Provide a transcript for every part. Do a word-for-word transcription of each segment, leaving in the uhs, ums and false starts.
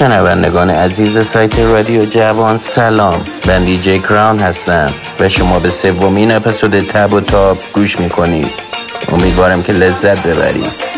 شنوندگان عزیز سایت رادیو جوان سلام، من دیجی کراون هستم و شما به سومین اپیزود تب و تاب گوش میکنید. امیدوارم که لذت ببرید.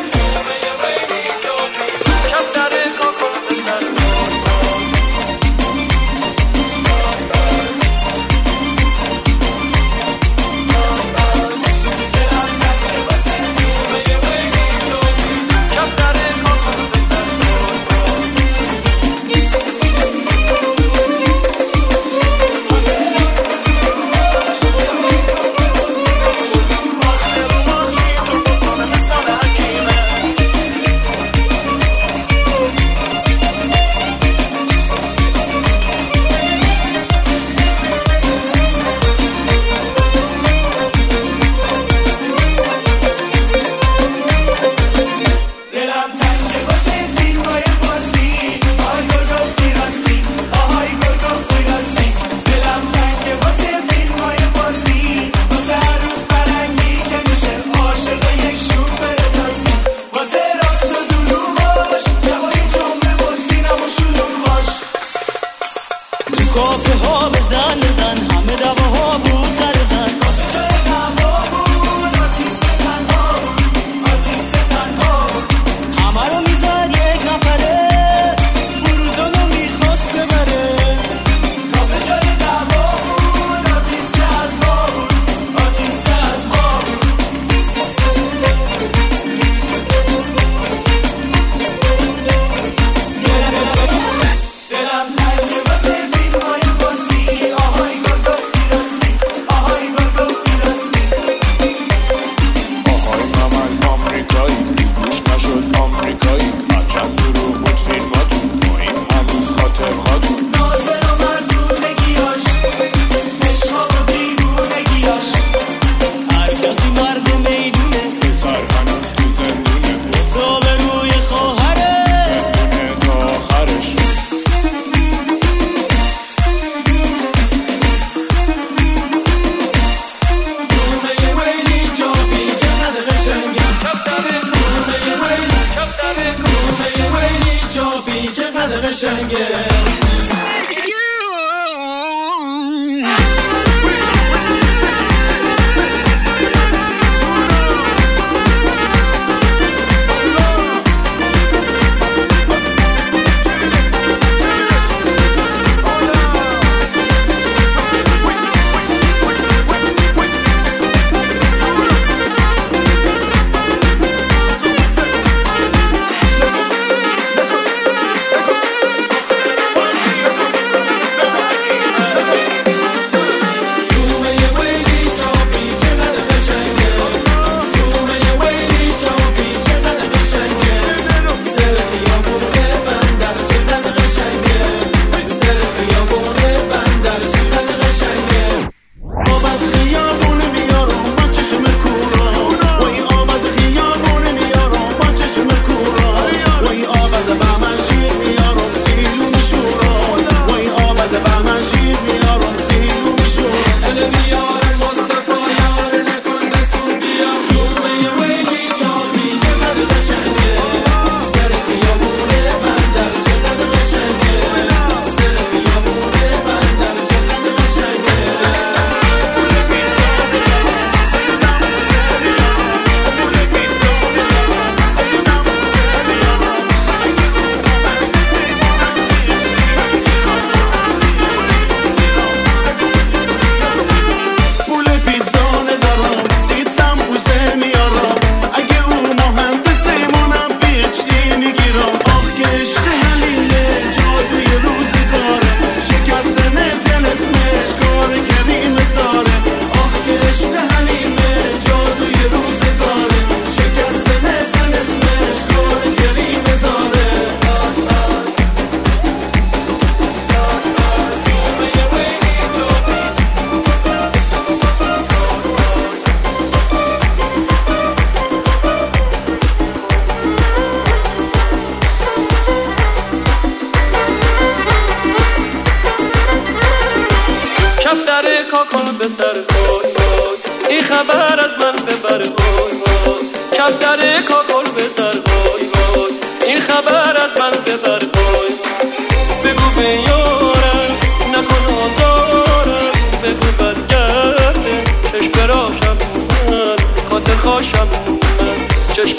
کاکل بستر وای وای این خبر از من ببر وای وای کفتر کاکل بستر وای وای این خبر از من ببر وای وای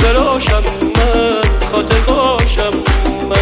براشم من خاطر باشم من.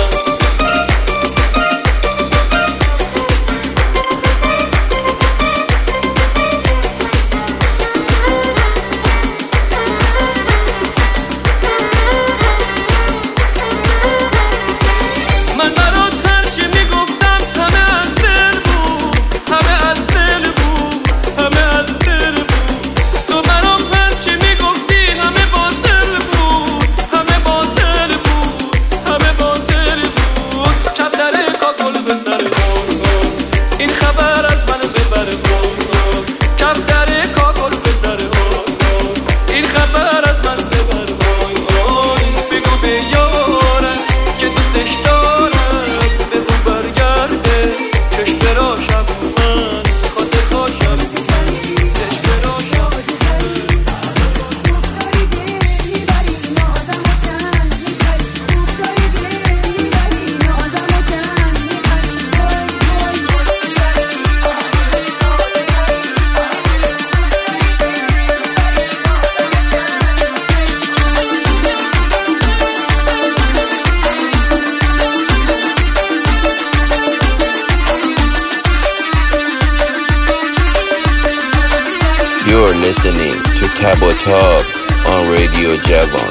You're listening to Tabo Talk on Radio Javan.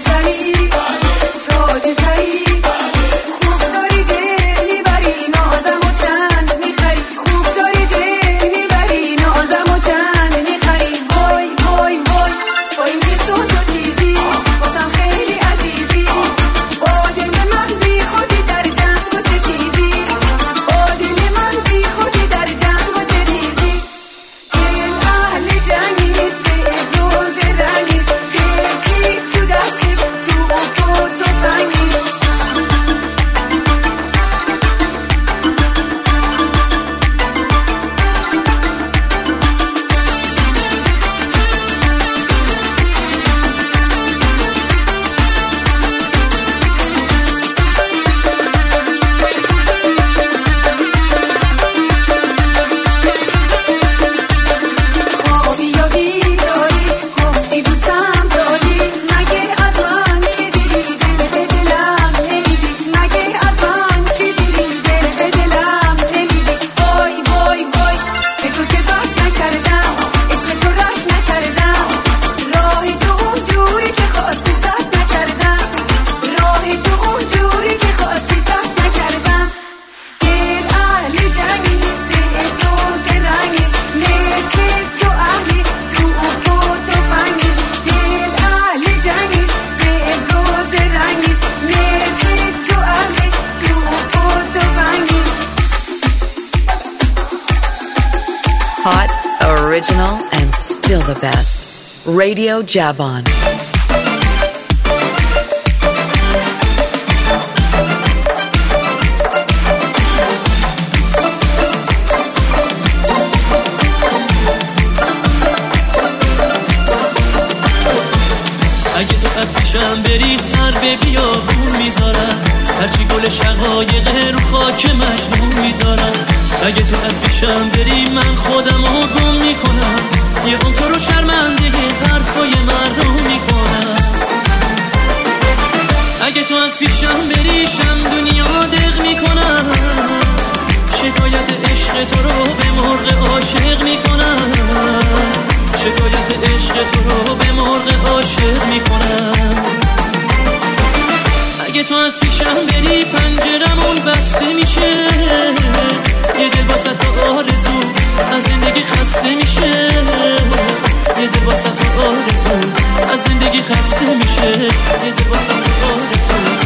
Hot, original, and still the best. Radio Javan. اگه تو از پیشم بری سر به بیابون میذارم، هرچی گل شقایق رو خاک مجنون میذارم. اگه تو از پیشم بری من خودم رو گم میکنم، یه اون تو رو شرمنده حرفای مردم میکنم. اگه تو از پیشم بری شم دنیا دق میکنم، شکایت عشق تو رو به مرغ عاشق میکنم. شکایت عشق تو رو به مرغ عاشق میکنم. اگه تو از پیشم بری پنجرمون بسته میشه، یه دل واسه تو آرزو از زندگی خسته میشه. یه دل واسه تو آرزو از زندگی خسته میشه. یه دل واسه تو آرزو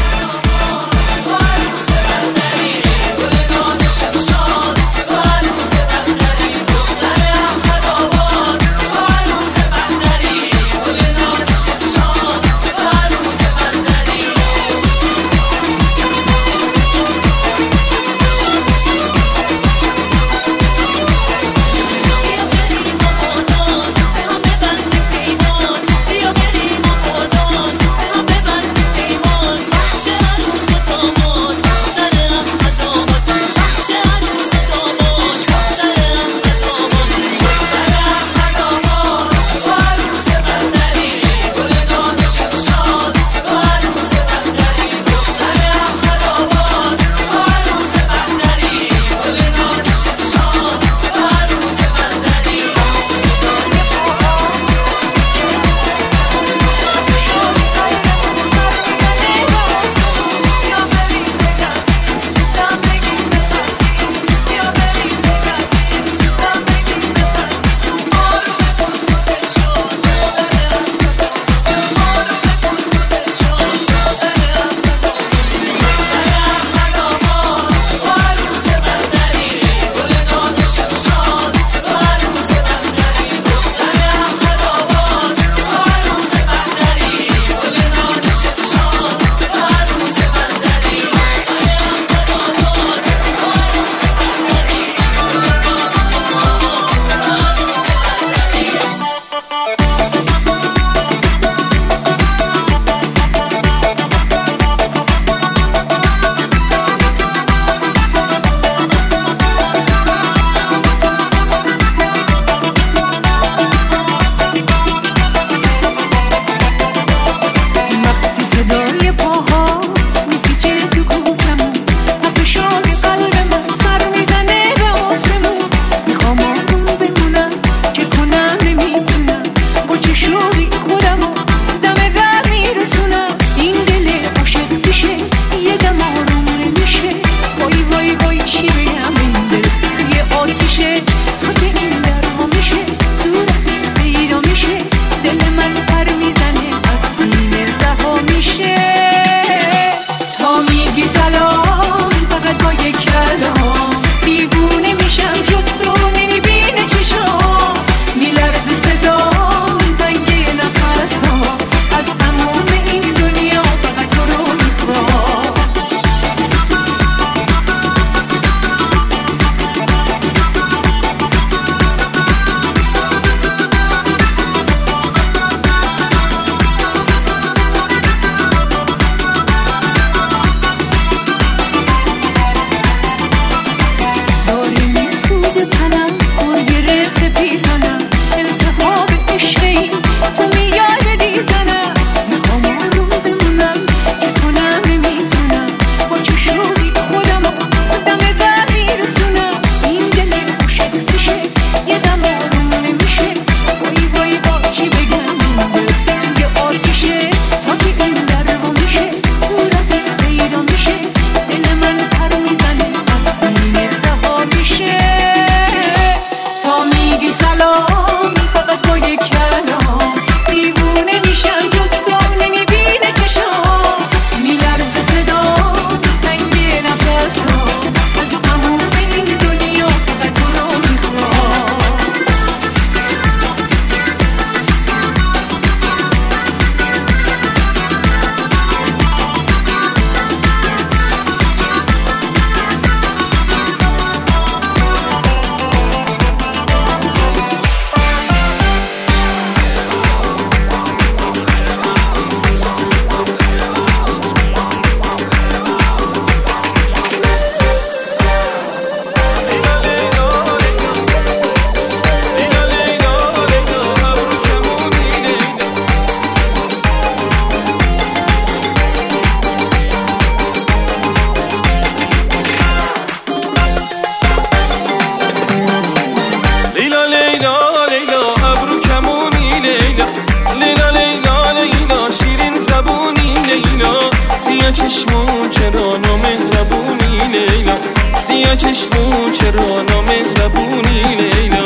سیاه چشمون چرا نامهربونی لیلا، سیاه چشمون چرا نامهربونی لیلا.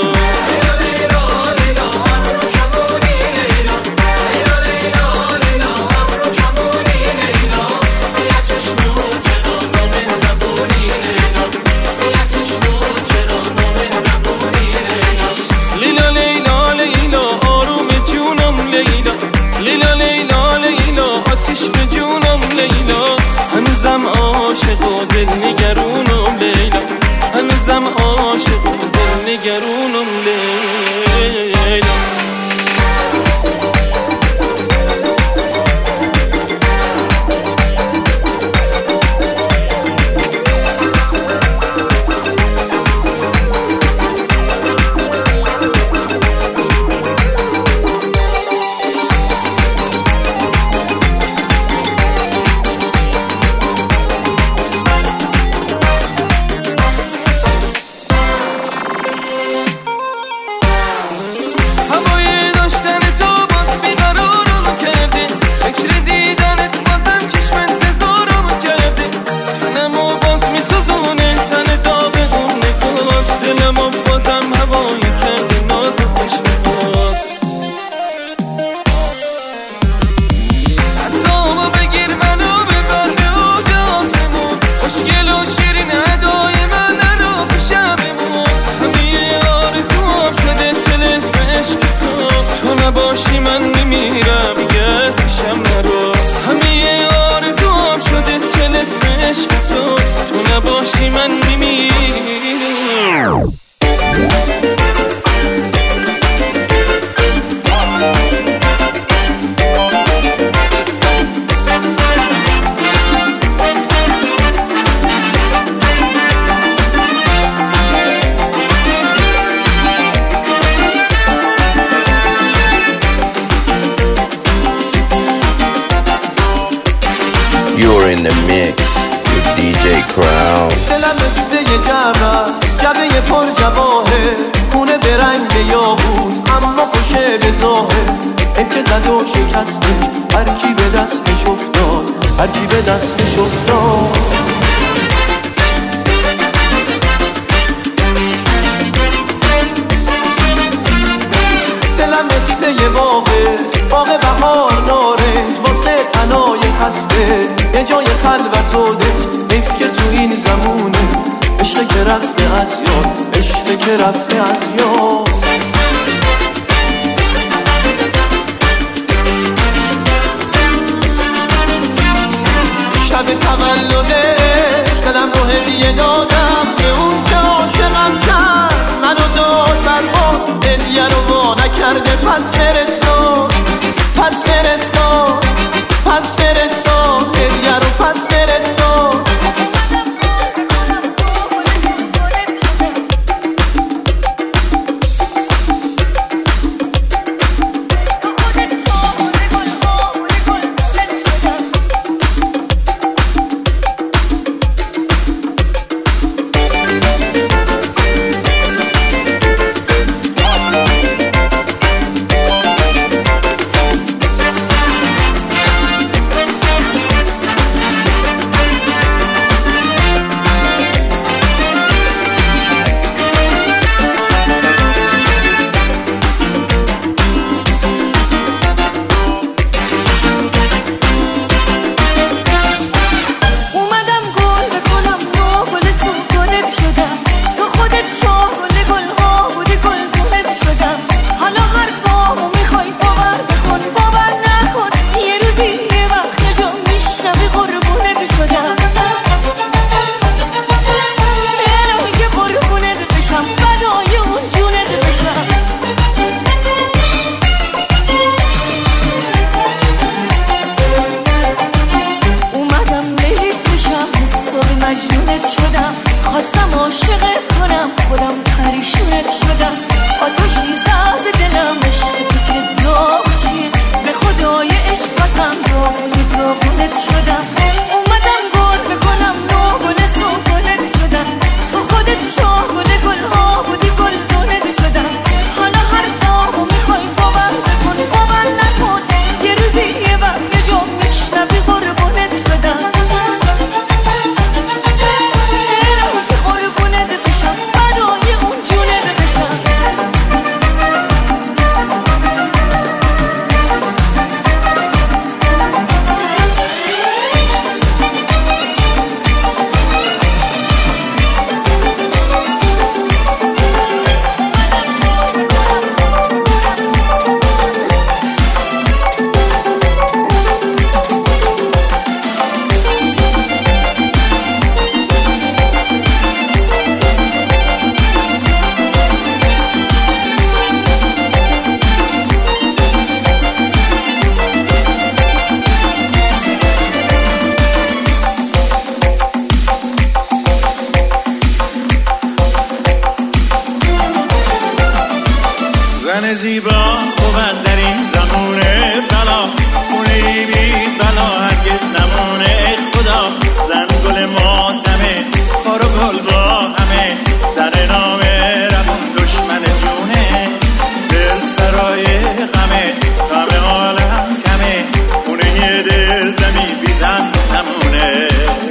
لیلا لیلا لیلا آتیش به جونم لیلا، هنوزم عاشق و دل نگرونم لیلا، هنوزم عاشق و دل نگرونم لیلا. باشی من میمیرم دیگه از پیشم نرو، همه آرزوام شده طلسم عشق تو، تو نباشی من میمیرم. You're in the mix with دی جی Crown. دلم مثل یه جمعه جبه پر جواهه، خونه به رنگ یاقوت اما خوشه به ظاهر، افکه زد و شکستش هر کی به دستش افتاد، هر کی به دستش افتاد. دلم مثل یه باغه، باغ بهار نارنج واسه تنای خسته، یه جای خلوت و دل، حیف که تو این زمونه عشق که رفته از یاد، عشق که رفته از یاد. شب تولدش دلم رو هدیه دادم به اون که عاشقم کرد، منو داد بر ما هدیه رو وا نکرده، پس فرستاد پس فرستاد پس فرستاد هدیه رو پس فرستاد. شدم زن زیبا بود در این زمونه بلا، خونه بی بلا هرگز نمونه. خدا زن گل ماتمه، خار و گل با همه، زن نامه رمون دشمن جونه. دل سرای غمه، غم عالم کمه، خونه دل دمی بی زن نمونه.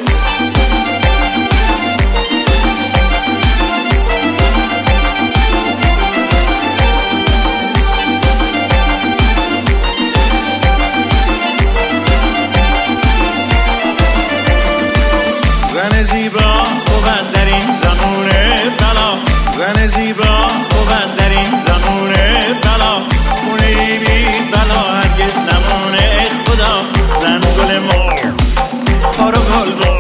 زن زیبا بود در این زمونه بلا، زن زیبا بود در این زمونه بلا، خونه بی بلا هرگز نمونه. خدا زن گل ما خار و گل با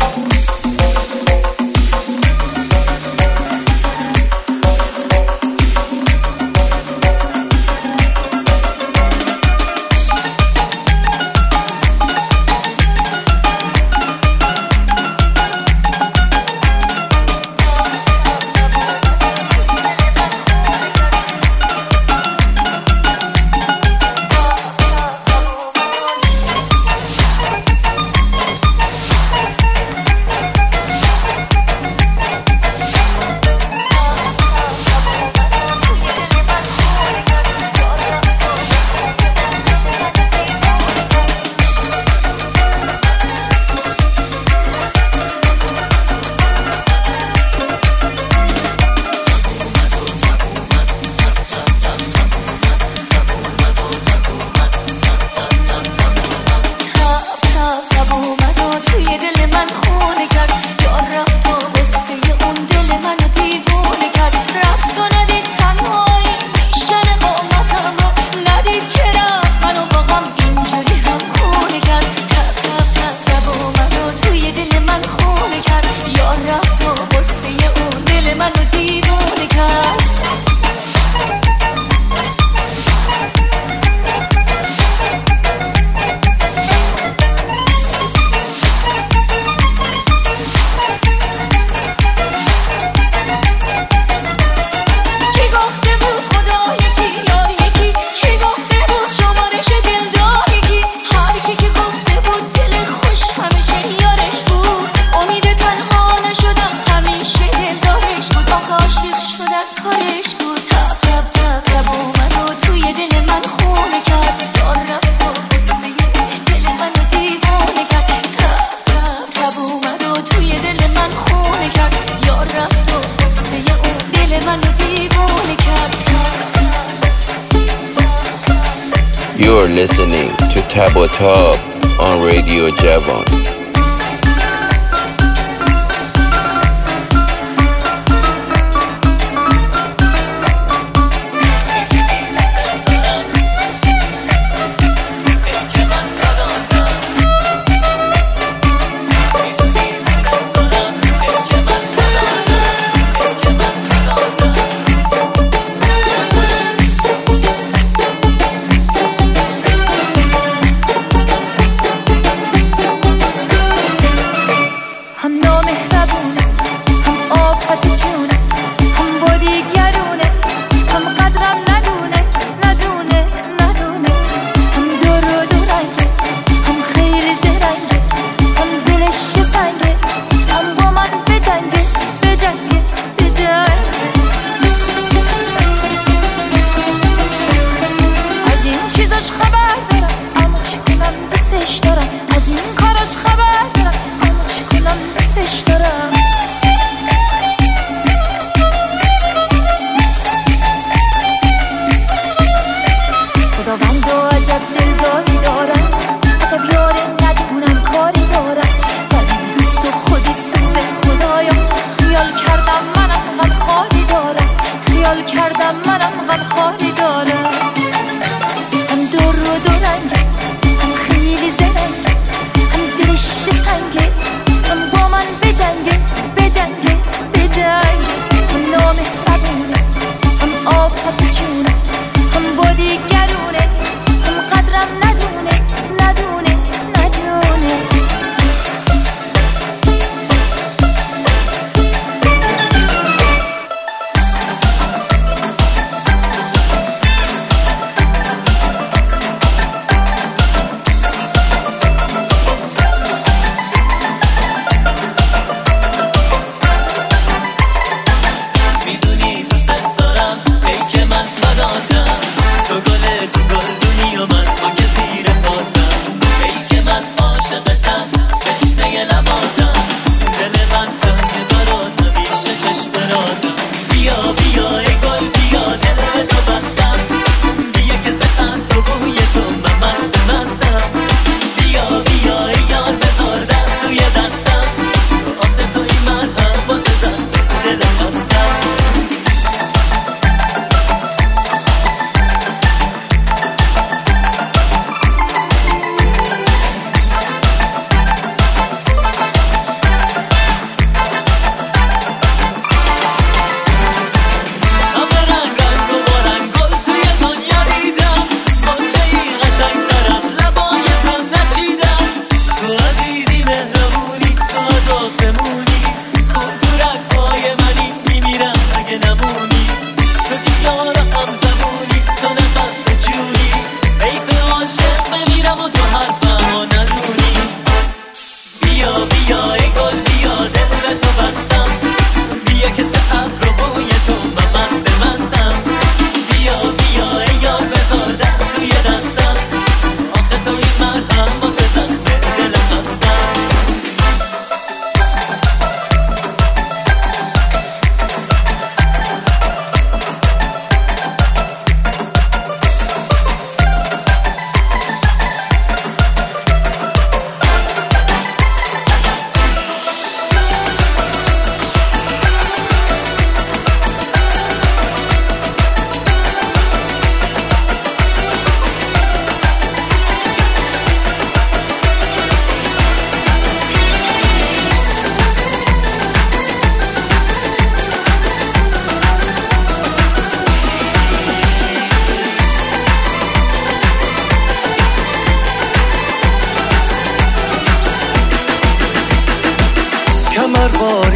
You're listening to Tabo Top on Radio Javon.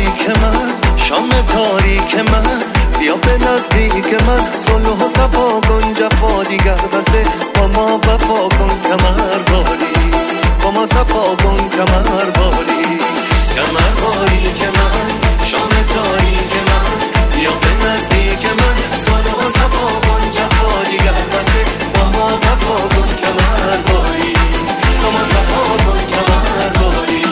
تاریک من، شام تاریک من، بیا به نزدیک من، صلح و صفا کن جفا دیگر بسه، با ما وفا کن کمر باری، با ما صفا کن کمر باری، کمر باری که من، شام تاریک من، بیا به نزدیک من، صلح و صفا کن جفا دیگر بسه، با ما وفا کن کمر باری، با ما صفا کن کمر باری.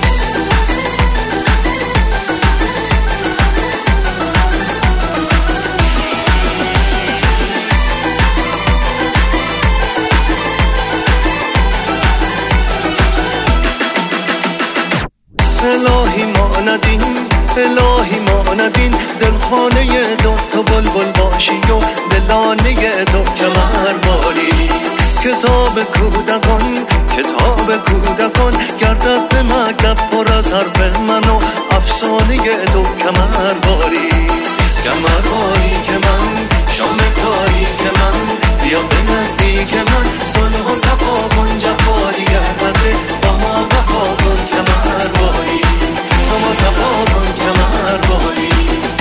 الهی ما ندین، الهی ما ندین، دلخانه دو تو بلبل باشی و دلانه دو کمر باری. کتاب کودکان، کتاب کودکان، گردد به مکتب پر از حرف من و افسانه دو کمر باری، کمر باری که من، شام تاریک من، بیا به نزدیک من، صلح و صفا کن جفا دیگر بسه، با ما وفا کن کمر باری، با ما صفا کن کمر باری.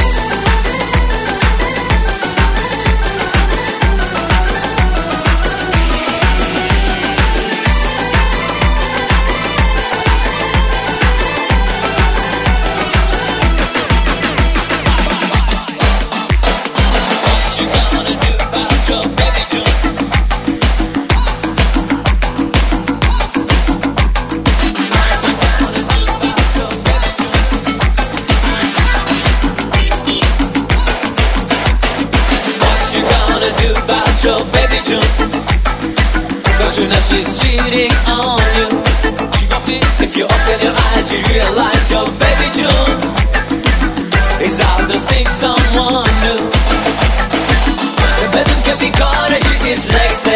Your baby June, don't you know she's cheating on you? She got it. If you open your eyes, you realize your baby June is out to seek someone new. The bedroom can be caught as she is lazy.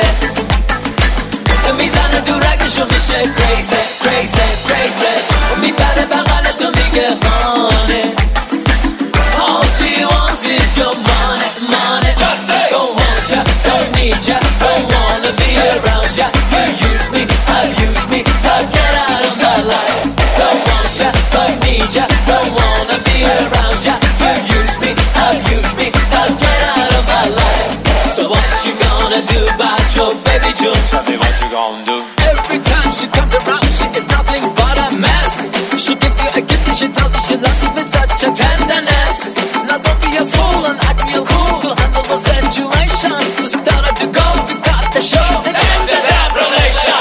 The mizan to rag the show me shake crazy, crazy, crazy. Me bad bagale to me get honey. All she wants is your money, money. Just say, don't want ya, don't need ya, don't wanna be around ya. You use me, abuse me, now get out of my life. Don't want ya, don't need ya, don't wanna be around ya. You use me, abuse me, now get out of my life. So what you gonna do about your baby June? Tell me what you gonna do. Every time she comes around, she is nothing but a mess. She gives you a kiss and she tells you she loves you with such a tenderness. Now don't be a fool and act real cool to handle the situation. To start up to go, to cut the show, and end the damn relation.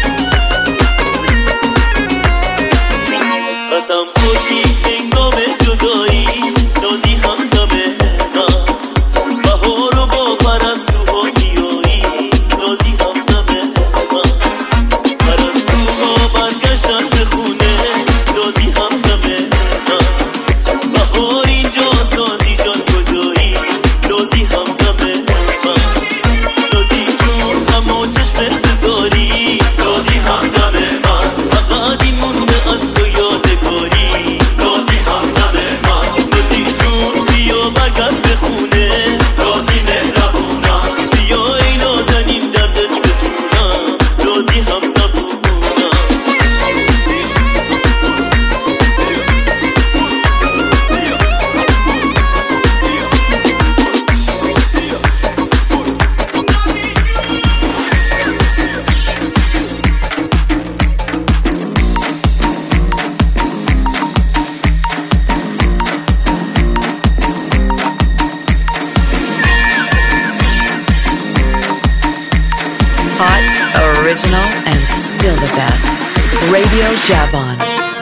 قسم خودی هنگام original and still the best. Radio Javon.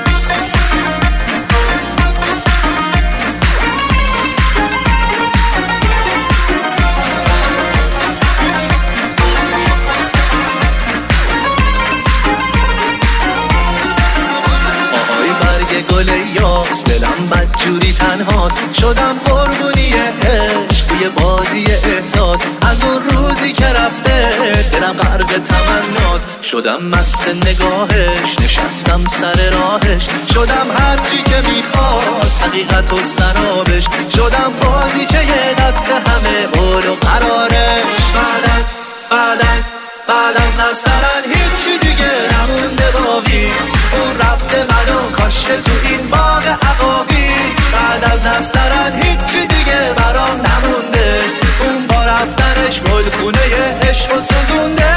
گل یاس دلم بدجوری تنهاست شدم قربونی عشق توی بازی احساس از اون روزی که رفته دلم غرق تمناست شدم مست نگاهش نشستم سر راهش شدم هرچی که میخواست حقیقت و سرابش شدم بازی که یه دست همه بول و قرارش بعد از بعد از بعد از نسترن هیچی دیگه نمونده باقی اون رفته منو کاشته تو این باغ عقاقی بعد از نسترن هیچی دیگه برام نمونده اون با رفتنش گلخونه عشق و سوزونده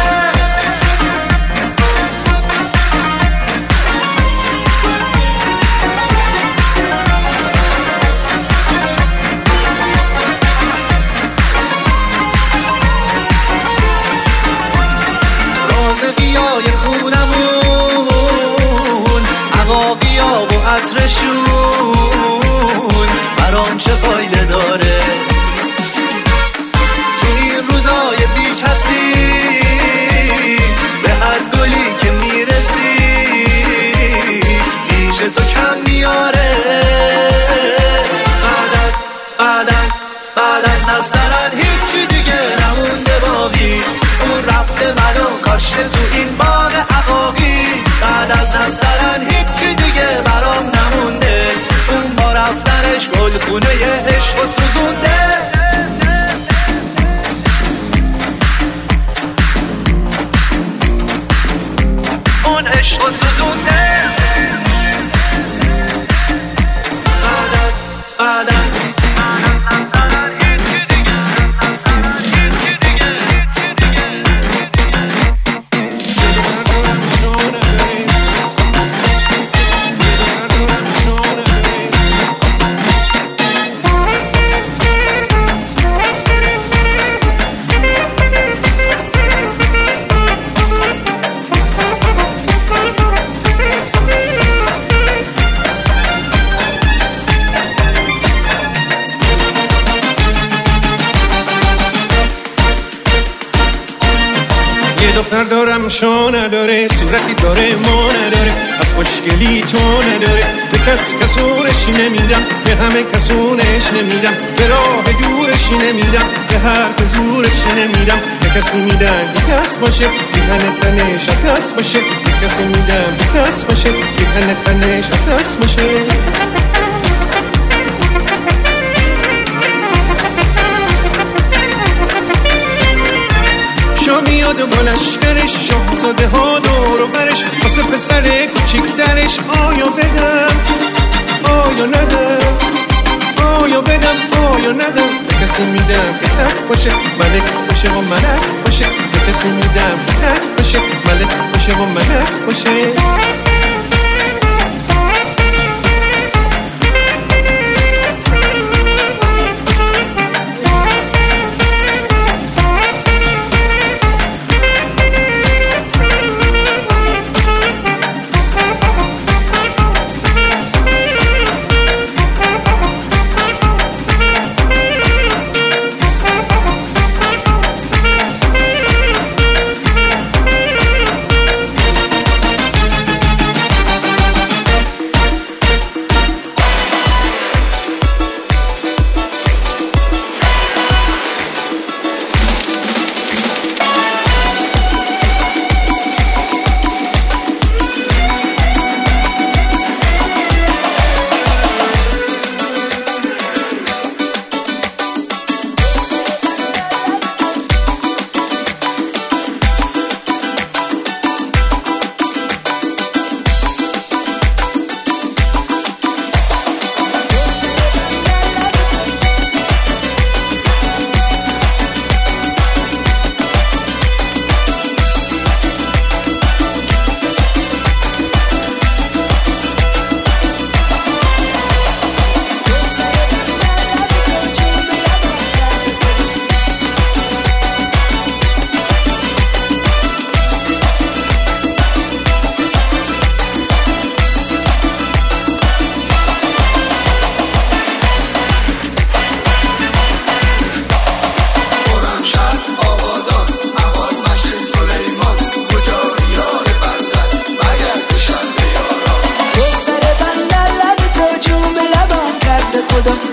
بیای خونمون عقاقیا و عطرشون برام چه فایده داره تو این روزای بی کسی به هر گلی که میرسی ریش تو کم میاره بعد از بعد از بعد از نسترن هیچی دیگه نمونده باقی اون رفته منو کاشته تو این باغ عقاقی بعد از نسترن هیچی دیگه برام نمونده اون با رفتنش گلخونه عشق و سوزونده اون عشق و سوزونده بعد از بعد از دختر دارم شو نداره صورتی داره ما نداره از خوشگلی تو نداره به کس کسونش نمیدم به همه کسونش نمیدم به راه دورش نمیدم به حرف زورش نمیدم به کسی میدم به کس باشه بیهن تنش کس باشه به کسی میدم به کس باشه بیهن تنش کس باشه شا میاد و بالشکرش شاهزاده ها دور و برش واسه پسر کوچیکترش آیا بدم آیا ندم آیا بدم آیا ندم به کسی میدم که تک باشه ملک باشه و ملک باشه به کسی میدم که تک باشه ملک باشه و ملک باشه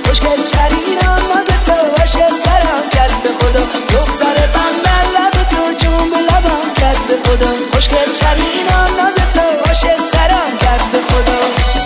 خوشگل ترینم ناز تو عاشق ترم کرد به خدا دختر بندر لب تو جون به لبم کرد به خدا خوشگل ترینم ناز تو عاشق ترم کرد به خدا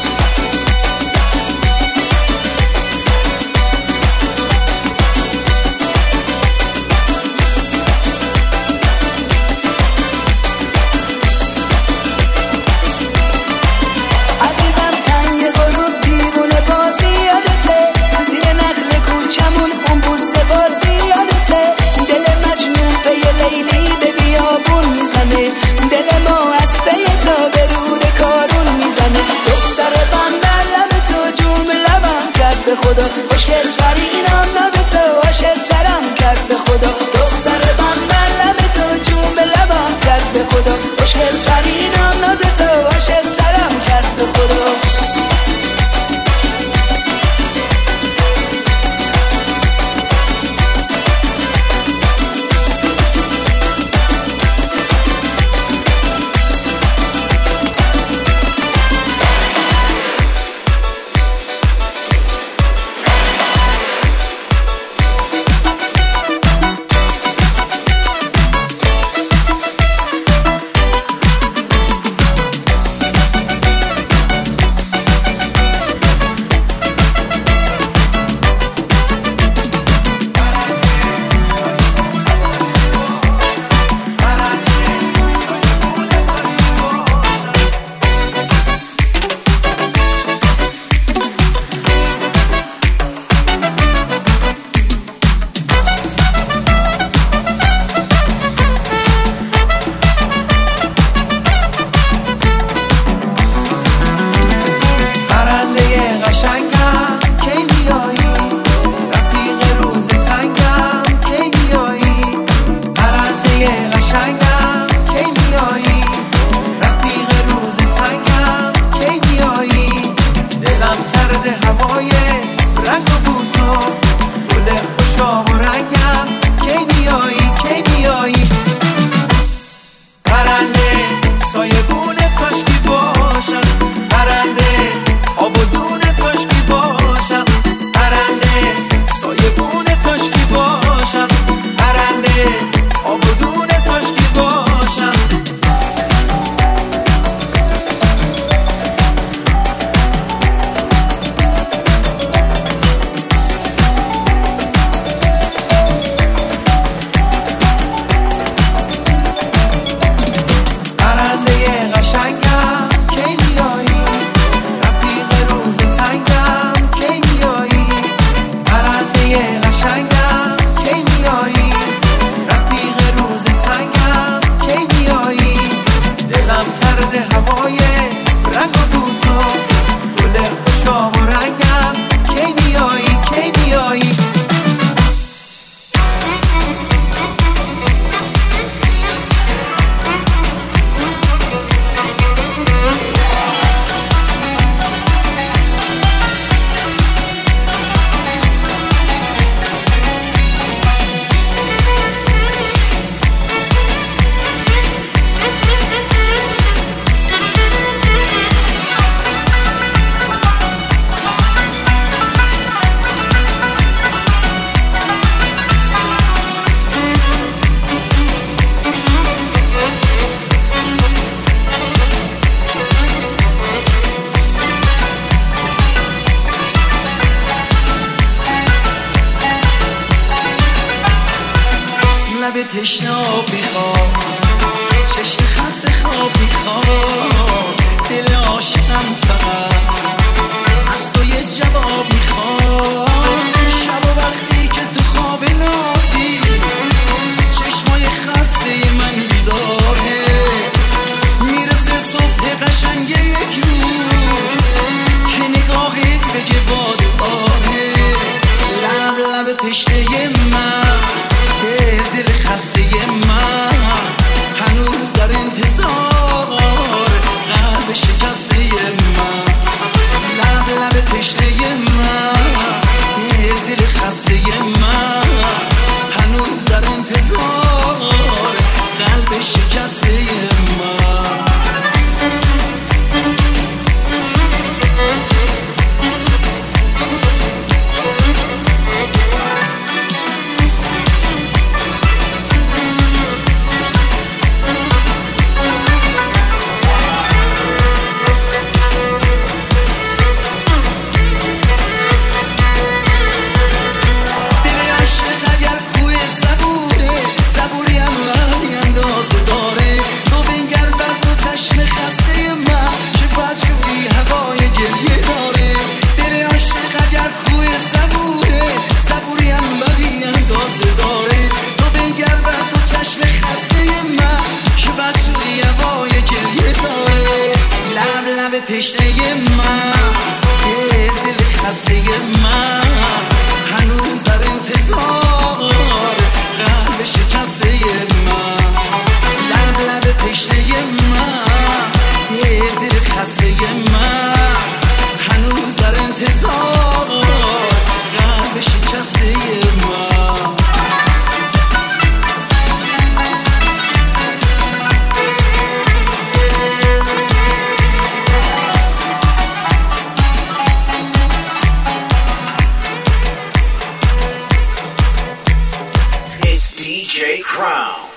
خدا خوشگل ترینم ناز تو عاشق ترم کرد به خدا دختر بندر لب تو جون به لبم کرد به خدا خوشگل ترینم ناز تو عاشق ترم کرد به خدا تشناب میخواد چشم خسته خواب میخواد دل عاشقم فقط از تو یه جواب میخواد شب و وقتی که تو خواب نازی چشمای خسته من بیداره میرسه صبح قشنگ یک روز که نگاهت بگه باد باره لب لب تشنه من دل خسته من هنوز در انتظار قلب شکسته من لب لب تشنه من من هنوز در انتظار قلب شکسته من لب لب تشنه من یه دل خسته من هنوز در انتظار قلب شکسته من D J Crown.